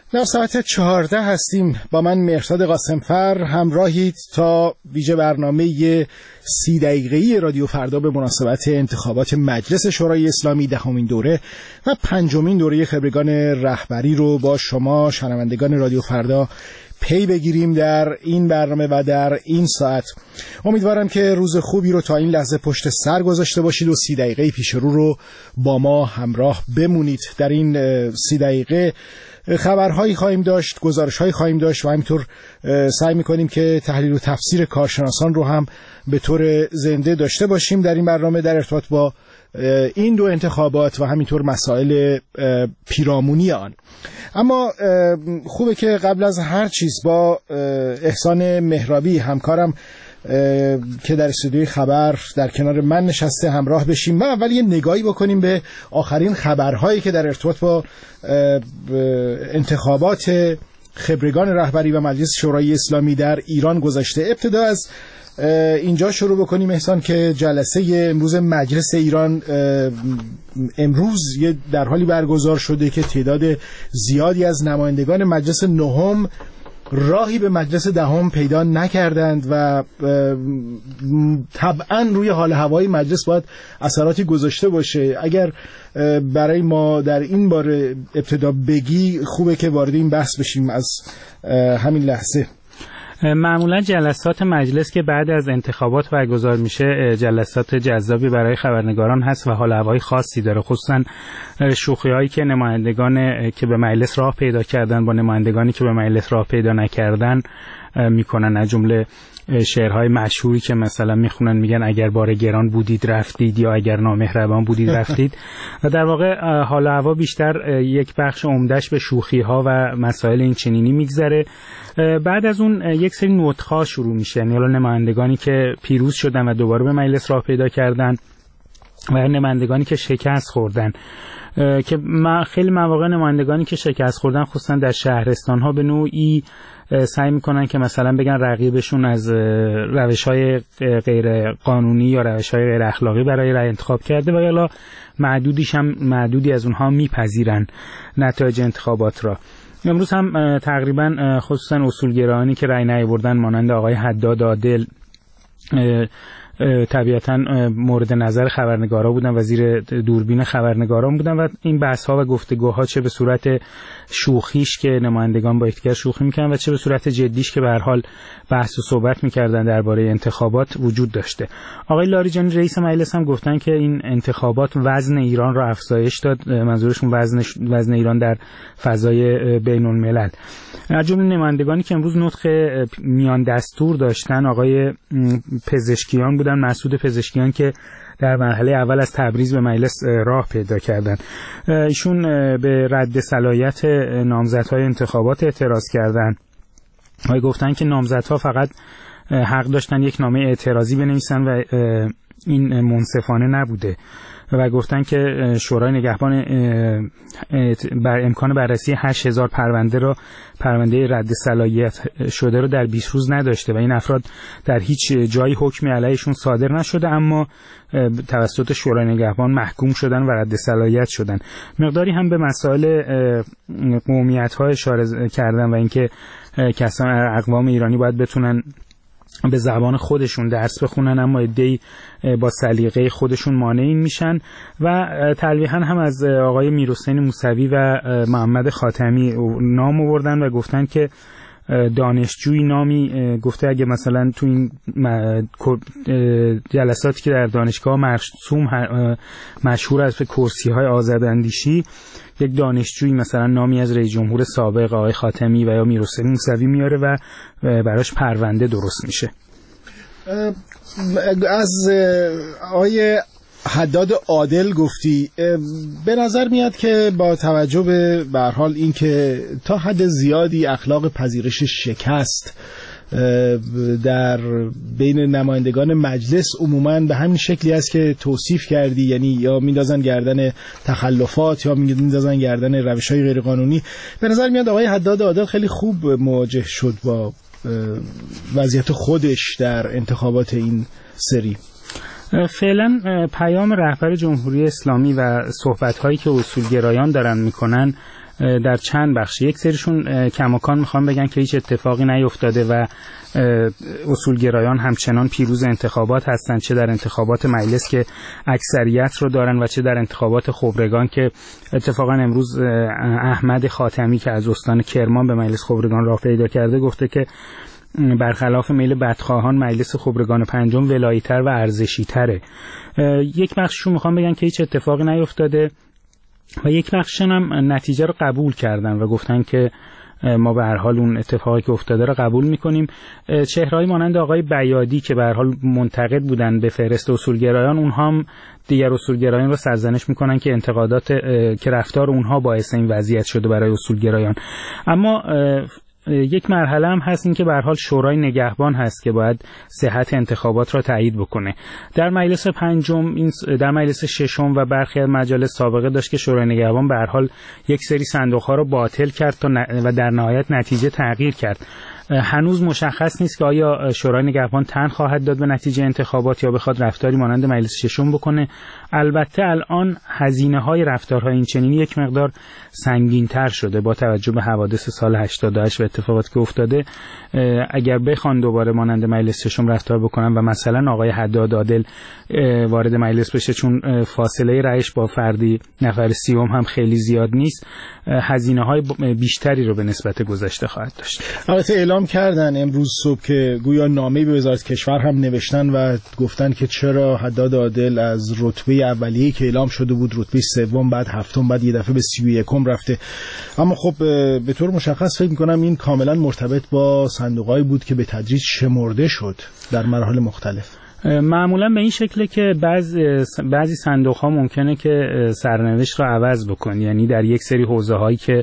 در ساعت 14 هستیم. با من مهرداد قاسمفر همراهید تا ویژه برنامه 30 دقیقه‌ای رادیو فردا به مناسبت انتخابات مجلس شورای اسلامی 10مین دوره و 5مین دوره خبرگان رهبری رو با شما شنوندگان رادیو فردا پی بگیریم در این برنامه و در این ساعت. امیدوارم که روز خوبی رو تا این لحظه پشت سر گذاشته باشید و 30 دقیقه پیش رو با ما همراه بمونید. در این 30 دقیقه خبرهایی خواهیم داشت، گزارش‌هایی خواهیم داشت و همینطور سعی می‌کنیم که تحلیل و تفسیر کارشناسان رو هم به طور زنده داشته باشیم در این برنامه در ارتباط با این دو انتخابات و همینطور مسائل پیرامونی آن. اما خوبه که قبل از هر چیز با احسان مهرابی همکارم که در استودیوی خبر در کنار من نشسته همراه بشیم و اول یه نگاهی بکنیم به آخرین خبرهایی که در ارتباط با انتخابات خبرگان رهبری و مجلس شورای اسلامی در ایران گذشته. ابتدا از اینجا شروع بکنیم احسان که جلسه امروز مجلس ایران امروز در حالی برگزار شده که تعداد زیادی از نمایندگان مجلس نهم راهی به مجلس دهم پیدا نکردند و طبعا روی حال هوای مجلس باید اثراتی گذاشته باشه. اگر برای ما در این باره ابتدا بگی خوبه که وارد این بحث بشیم از همین لحظه. معمولا جلسات مجلس که بعد از انتخابات برگزار میشه جلسات جذابی برای خبرنگاران هست و حال هوای خاصی داره، خصوصا شوخی‌هایی که نمایندگان که به مجلس راه پیدا کردن با نمایندگانی که به مجلس راه پیدا نکردن میکنن، از جمله شعرهای مشهوری که مثلا میخونن میگن اگر بار گران بودید رفتید یا اگر نامهربان بودید رفتید و در واقع حال هوا بیشتر یک بخش عمدهش به شوخی‌ها و مسائل این چنینی میگذره. بعد از اون یک سری نطق‌ها شروع میشه، یعنی حالا نمایندگانی که پیروز شدن و دوباره به مجلس راه پیدا کردن و نمایندگانی که شکست خوردن، که خیلی مواقع نمایندگانی که شکست خوردن خصوصا در شهرستان‌ها به نوعی سعی میکنن که مثلا بگن رقیبشون از روش‌های غیر قانونی یا روش‌های غیر اخلاقی برای رأی انتخاب کرده و حالا معدودی از اونها میپذیرن نتایج انتخابات را. امروز هم تقریبا خصوصا اصولگرایانی که رأی نیاوردن مانند آقای حداد عادل طبیعتاً مورد نظر خبرنگارا بودن و زیر دوربین خبرنگاران بودن و این بحث‌ها و گفتگوها چه به صورت شوخیش که نمایندگان با یکدیگر شوخی می‌کردن و چه به صورت جدیش که به هر حال بحث و صحبت می‌کردن درباره انتخابات وجود داشته. آقای لاریجانی رئیس مجلس هم گفتن که این انتخابات وزن ایران را افزایش داد، منظورشون وزن ایران در فضای بین‌الملل. از جمله نمایندگانی که امروز نطق میان دستور داشتن آقای پزشکیان بودن، مسعود پزشکیان که در مرحله اول از تبریز به مجلس راه پیدا کردند. ایشون به رد صلاحیت نامزدهای انتخابات اعتراض کردند و گفتن که نامزدها فقط حق داشتن یک نامه اعتراضی بنویسن و این منصفانه نبوده و گفتن که شورای نگهبان بر امکان بررسی 8000 پرونده رد صلاحیت شده رو در 20 روز نداشته و این افراد در هیچ جایی حکمی علیهشون صادر نشده اما توسط شورای نگهبان محکوم شدن و رد صلاحیت شدن. مقداری هم به مسائل قومیت‌ها اشاره کردن و اینکه کسان اقوام ایرانی باید بتونن به زبان خودشون درس بخونن اما عده‌ای با سلیقه خودشون مانع میشن و تلویحاً هم از آقای میرحسین موسوی و محمد خاتمی نام آوردن و گفتن که دانشجوی نامی گفته اگه مثلا تو این جلساتی که در دانشگاه مرسوم مشهور است به کرسی‌های آزاداندیشی، یک دانشجویی مثلا نامی از رئیس جمهور سابق آقای خاتمی و یا میرحسین موسوی میاره و براش پرونده درست میشه. از آقای حداد عادل گفتی، به نظر میاد که با توجه به هر حال این که تا حد زیادی اخلاق پذیرش شکست در بین نمایندگان مجلس عموماً به همین شکلی است که توصیف کردی، یعنی یا میندازن گردن تخلفات یا میندازن گردن روش‌های غیرقانونی. به نظر میاد آقای حداد عادل خیلی خوب مواجه شد با وضعیت خودش در انتخابات این سری. فعلا پیام رهبر جمهوری اسلامی و صحبت‌هایی که اصولگرایان دارن میکنن در چند بخش. یک سریشون کماکان میخوام بگن که هیچ اتفاقی نیفتاده و اصولگرایان همچنان پیروز انتخابات هستند، چه در انتخابات مجلس که اکثریت رو دارن و چه در انتخابات خبرگان که اتفاقا امروز احمد خاتمی که از استان کرمان به مجلس خبرگان راه پیدا کرده گفته که برخلاف میل بدخواهان مجلس خبرگان پنجم ولایی‌تر و ارزشی‌تره. یک بخششون میخوام بگن که هیچ اتفاقی نیفتاده و یک بخششون هم نتیجه رو قبول کردن و گفتن که ما به هر حال اون اتفاقی که افتاده رو قبول میکنیم. چهرهایی مانند آقای بیادی که به هر حال منتقد بودن به فهرست اصولگرایان، اونها هم دیگر اصولگرایان رو سرزنش میکنن که انتقادات که رفتار اونها باعث این وضعیت شده برای اصولگرایان. اما یک مرحله هم هست این که به هر حال شورای نگهبان هست که باید صحت انتخابات را تایید بکنه. در مجلس پنجم، در مجلس ششم و برخی از مجالس سابقه داشت که شورای نگهبان به هر حال یک سری صندوق‌ها رو باطل کرد و در نهایت نتیجه تغییر کرد. هنوز مشخص نیست که آیا شورای نگهبان تن خواهد داد به نتیجه انتخابات یا بخواد رفتاری مانند مجلس ششم بکنه. البته الان هزینه‌های رفتارهای این چنینی یک مقدار سنگین‌تر شده با توجه به حوادث سال 88 و اتفاقاتی که افتاده. اگر بخوان دوباره مانند مجلس ششم رفتار بکنن و مثلا آقای حداد عادل وارد مجلس بشه، چون فاصله رأیش با فردی نفر سیوم هم خیلی زیاد نیست، هزینه‌های بیشتری رو به نسبت گذشته خواهد داشت. البته اعلام کردن امروز صبح که گویا نامه‌ای به وزارت کشور هم نوشتن و گفتن که چرا حداد عادل از رتبه اولیه‌ای که اعلام شده بود رتبه سوم، بعد هفتم، بعد یه دفعه به 31م رفته. اما خب به طور مشخص فکر می‌کنم این کاملا مرتبط با صندوقایی بود که به تدریج شمرده شد در مراحل مختلف. معمولا به این شکله که بعضی صندوق‌ها ممکنه که سرنوشت رو عوض بکنه، یعنی در یک سری حوزه‌هایی که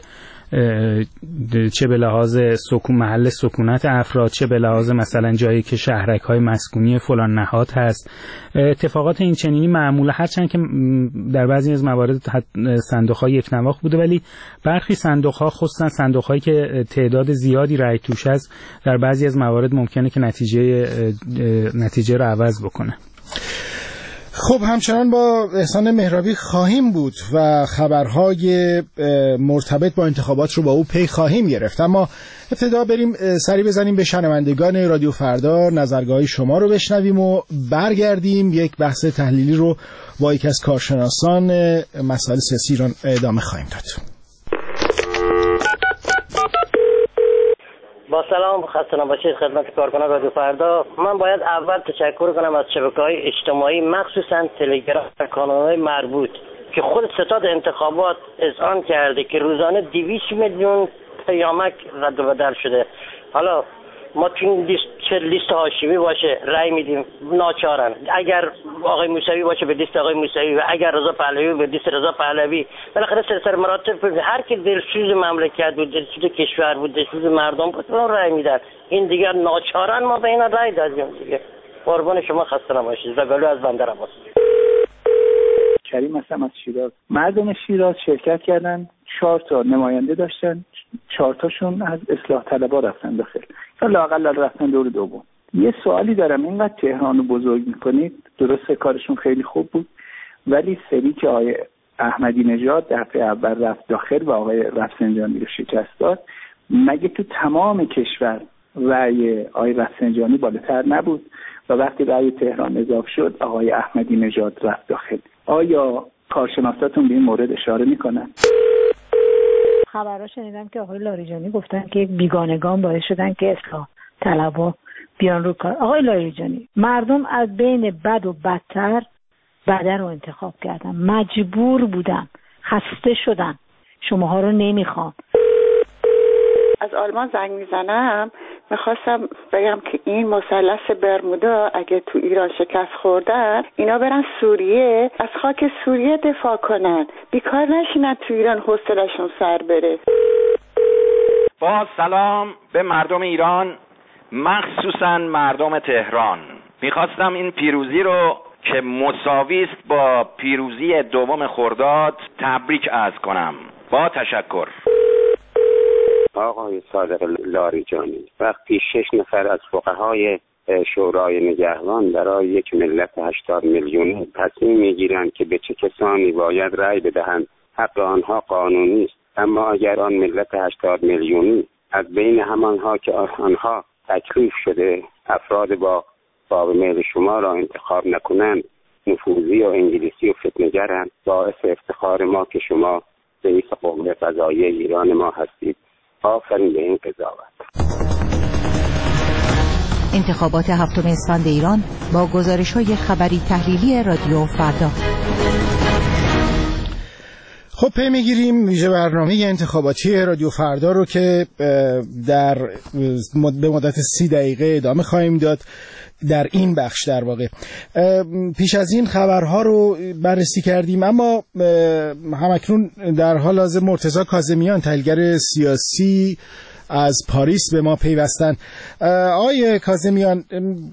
چه به لحاظ محل سکونت افراد، چه به لحاظ مثلا جایی که شهرک‌های مسکونی فلان نهاد هست، اتفاقات این چنینی معمولا، هرچند که در بعضی از موارد صندوق‌ها یک نواخت بوده، ولی برخی صندوق‌ها خصوصا صندوق‌هایی که تعداد زیادی رأی توش هست در بعضی از موارد ممکنه که نتیجه رو عوض بکنه. خب همچنان با احسان مهرابی خواهیم بود و خبرهای مرتبط با انتخابات رو با او پی خواهیم گرفت، اما ابتدا بریم سری بزنیم به شنوندگان رادیو فردا، نظرگاهی شما رو بشنویم و برگردیم یک بحث تحلیلی رو با یک از کارشناسان مسائل سیاسی ایران ادامه خواهیم داد. با سلام، خسته نباشید خدمت کارکنان رادیو فردا. من باید اول تشکر کنم از شبکه‌های اجتماعی، مخصوصا تلگرام و کانال‌های مربوط که خود ستاد انتخابات اذعان کرده که روزانه 200 میلیون پیامک رد و بدل شده. حالا ما تو این لیست هاشمی باشه رأی میدیم، ناچارن. اگر آقای موسوی باشه به لیست آقای موسوی و اگر رضا پهلوی به لیست رضا پهلوی. بالاخره سر مراتب هر کی دلسوز مملکت بود، دلسوز کشور بود، دلسوز مردم بود، اون رأی میدن. این دیگه ناچارن ما به اینا رأی دادیم دیگه. قربان شما، خسته نباشید. زغالو از بندر عباس. کریم هستم از شیراز. مردم شیراز شرکت کردن، 4 تا نماینده داشتن، 4 تاشون از اصلاح طلبها رفتن داخل یا لااقل رفتن دور دوم. یه سوالی دارم، اینقدر تهران رو بزرگ میکنید، درسته کارشون خیلی خوب بود، ولی سری که آقای احمدی نژاد دفعه اول رفت داخل و آقای رفسنجانی رو شکست داد، مگه تو تمام کشور رأی آقای رفسنجانی بالاتر نبود و وقتی رأی تهران اضافه شد آقای احمدی نژاد رفت داخل؟ آیا کارشناساتون به این مورد اشاره میکنن؟ خبرها شنیدم که آقای لاریجانی گفتن که بیگانگان باعث شدن که اصلاح طلبها بیان رو کار. آقای لاریجانی، مردم از بین بد و بدتر بده رو انتخاب کردن، مجبور بودن، خسته شدن، شماها رو نمیخوان. از آلمان زنگ میزنم، میخواستم بگم که این مثلث برمودا اگه تو ایران شکست خوردن، اینا برن سوریه، از خاک سوریه دفاع کنن، بیکار نشینن تو ایران حوصله‌شون سر بره. با سلام به مردم ایران، مخصوصا مردم تهران. میخواستم این پیروزی رو که مساوی است با پیروزی 2 خرداد تبریک عرض کنم. با تشکر. آقای صادق لاریجانی، وقتی 6 نفر از فقهای شورای نگهبان برای یک ملت 80 میلیونی تصمیم میگیرند که به چه کسانی باید رأی بدهند، حق آنها قانونی است اما اگر آن ملت 80 میلیونی از بین همانها که آنها تکلیف شده افراد با باب میل شما را انتخاب نکنند نفوذی و انگلیسی و فتنه‌گرند، باعث افتخار ما که شما رئیس قوه قضاییه ایران ما هستید. آفرین به این قضاوت. انتخابات 7 اسفند ایران با گزارش‌های خبری تحلیلی رادیو فردا. خب پی میگیریم ویژه برنامه انتخاباتی رادیو فردا رو که به مدت 30 دقیقه ادامه خواهیم داد در این بخش. در واقع پیش از این خبرها رو بررسی کردیم، اما همکنون در حال حاضر مرتضی کاظمیان تحلیلگر سیاسی از پاریس به ما پیوستن. آقای کاظمیان،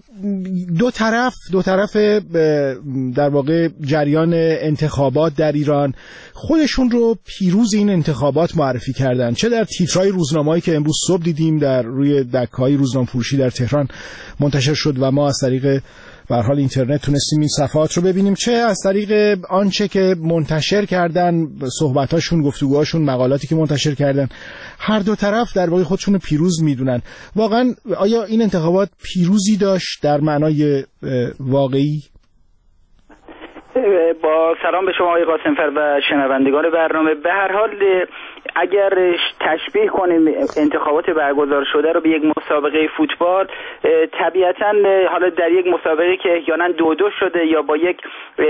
دو طرف در واقع جریان انتخابات در ایران خودشون رو پیروز این انتخابات معرفی کردن، چه در تیترهای روزنامه‌ای که امروز صبح دیدیم در روی دکه‌های روزنامه فروشی در تهران منتشر شد و ما از طریق به هر حال اینترنت تونستیم این صفحات رو ببینیم، چه از طریق آنچه که منتشر کردن، صحبتاشون، گفتگوهاشون، مقالاتی که منتشر کردن. هر دو طرف در واقع خودشون رو پیروز میدونن. واقعا آیا این انتخابات پیروزی داشت در معنای واقعی؟ با سلام به شما آقای قاسمفر و شنوندگان برنامه. به هر حال اگر تشبیه کنیم انتخابات برگزار شده رو به یک مسابقه فوتبال، طبیعتاً حالا در یک مسابقه که احیانا 2-2 شده یا با یک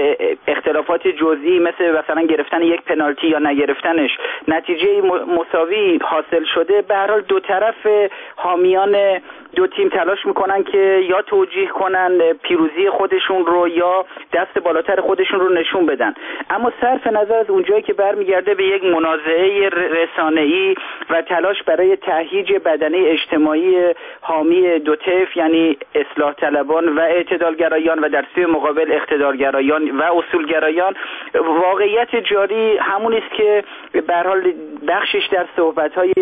اختلافات جزئی مثلا گرفتن یک پنالتی یا نگرفتنش نتیجه مساوی حاصل شده، به هر حال دو طرف حامیان دو تیم تلاش میکنن که یا توجیه کنن پیروزی خودشون رو یا دست بالاتر خودشون رو نشون بدن. اما صرف نظر از اونجایی که برمیگرده به یک منازعه رسانه‌ای و تلاش برای تهییج بدنه اجتماعی حامی دو طرف، یعنی اصلاح طلبان و اعتدالگرایان و در سوی مقابل اقتدارگرایان و اصولگرایان، واقعیت جاری همون است که به هر حال بخشش در صحبت‌های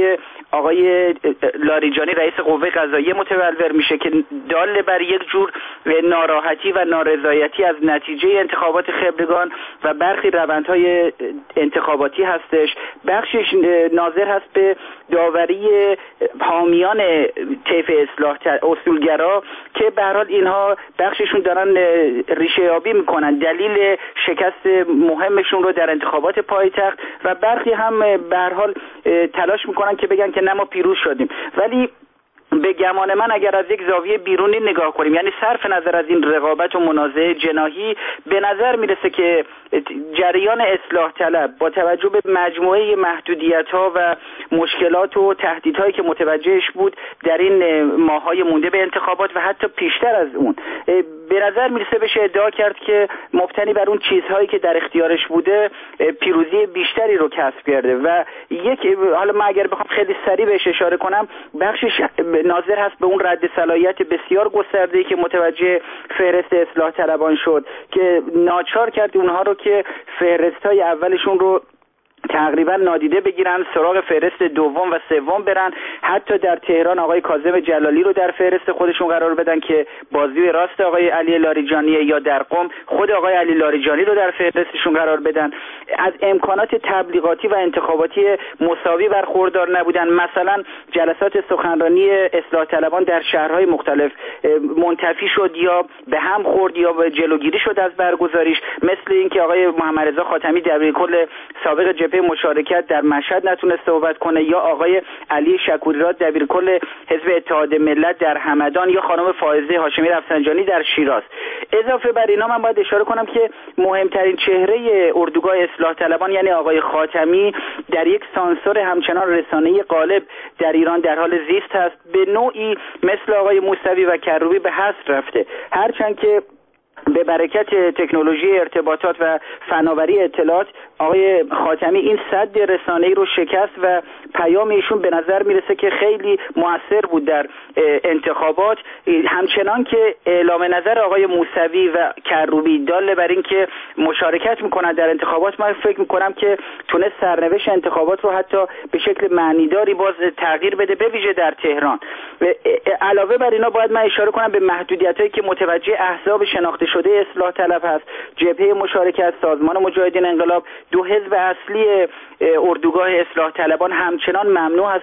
آقای لاریجانی رئیس قوه قضاییه متولور میشه که دال بر یک جور ناراحتی و نارضایتی از نتیجه انتخابات خبرگان و برخی روندهای انتخاباتی هستش. بخشش ناظر هست به داوری حامیان طیف اصلاح اصولگرا که به هر حال اینها بخششون دارن ریشه یابی میکنن دلیل شکست مهمشون رو در انتخابات پایتخت، و برخی هم به هر حال تلاش میکنن که بگن که نه ما پیروز شدیم. ولی به گمان من اگر از یک زاویه بیرونی نگاه کنیم، یعنی صرف نظر از این رقابت و منازعه جناحی، به نظر میرسه که جریان اصلاح طلب با توجه به مجموعه محدودیت‌ها و مشکلات و تهدیدهایی که متوجهش بود در این ماه‌های مونده به انتخابات و حتی پیشتر از اون، به نظر میرسه بشه ادعا کرد که مبتنی بر اون چیزهایی که در اختیارش بوده پیروزی بیشتری رو کسب کرده. و یک، حالا من اگر بخوام خیلی سریع بهش اشاره کنم، بخشش ناظر هست به اون رد صلاحیت بسیار گسترده‌ای که متوجه فهرست اصلاح طلبان شد که ناچار کرد اونها رو که فهرست‌های اولشون رو تقریبا نادیده بگیرن، سراغ فهرست دوم و سوم برن. حتی در تهران آقای کاظم جلالی رو در فهرست خودشون قرار بدن که بازوی راست آقای علی لاریجانی، یا در قم خود آقای علی لاریجانی رو در فهرستشون قرار بدن. از امکانات تبلیغاتی و انتخاباتی مساوی برخوردار نبودن. مثلا جلسات سخنرانی اصلاح طلبان در شهرهای مختلف منتفی شد یا به هم خورد یا به جلوگیری شد از برگزاریش، مثل اینکه آقای محمد رضا خاتمی دبیرکل سابق جبهه مشارکت در مشهد نتونست صحبت کنه، یا آقای علی شکوری‌راد دبیرکل حزب اتحاد ملت در همدان، یا خانم فائزه هاشمی رفسنجانی در شیراز. اضافه بر اینا من باید اشاره کنم که مهمترین چهره اردوگاه اصلاح طلبان یعنی آقای خاتمی در یک سانسور همچنان رسانه‌ای غالب در ایران در حال زیست هست. به نوعی مثل آقای موسوی و کروبی به حذف رفته، هرچند که به برکت تکنولوژی ارتباطات و فناوری اطلاعات آقای خاتمی این سد رسانه‌ای رو شکست و پیام ایشون به نظر میرسه که خیلی موثر بود در انتخابات. همچنان که اعلام نظر آقای موسوی و کروبی دال بر این که مشارکت میکنن در انتخابات، من فکر میکنم که تونست سرنوشت انتخابات رو حتی به شکل معنیداری باز تغییر بده، به ویژه در تهران. علاوه بر اینا باید من اشاره کنم به محدودیتایی که متوجه احزاب شناخته شده اصلاح طلب هست، جبهه مشارکت، سازمان مجاهدین انقلاب دو حزب اصلی اردوگاه اصلاح طلبان همچنان ممنوع